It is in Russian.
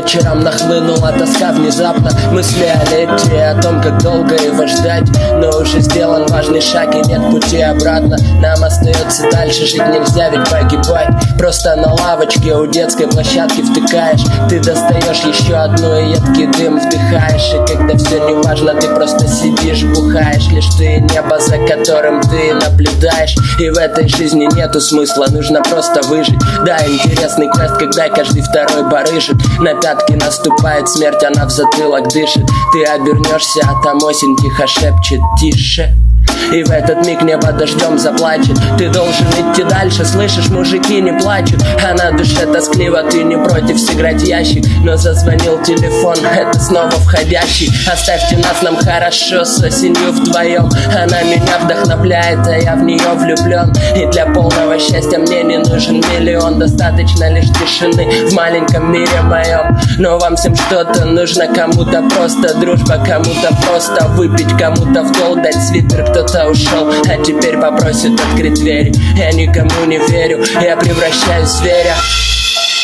вечерам нахлынула тоска внезапно. Мысли о лете, о том, как долго его ждать. Но уже сделан важный шаг и нет пути обратно. Нам остается дальше жить, нельзя ведь погибать. Просто на лавочке у детской площадки втыкаешь. Ты достаешь еще одну и едкий дым вдыхаешь. И когда все не важно, ты просто сидишь, бухаешь. Лишь ты и небо, за которым ты наблюдаешь. И в этой жизни нету смысла, нужно просто выжить. Да, интересный квест, когда каждый второй барыжит. На пятки наступает смерть, она в затылок дышит. Ты обернешься, а там осень тихо шепчет: тише. И в этот миг небо дождем заплачет. Ты должен идти дальше, слышишь, мужики не плачут. А на душе тоскливо, ты не против сыграть ящик. Но зазвонил телефон, это снова входящий. Оставьте нас, нам хорошо с осенью вдвоем. Она меня вдохновляет, а я в нее влюблен. И для полного счастья мне не нужен миллион. Достаточно лишь тишины в маленьком мире моем. Но вам всем что-то нужно, кому-то просто дружба, кому-то просто выпить, кому-то в долг дать свитер. Кто-то ушел, а теперь попросит открыть двери. Я никому не верю, я превращаюсь в зверя.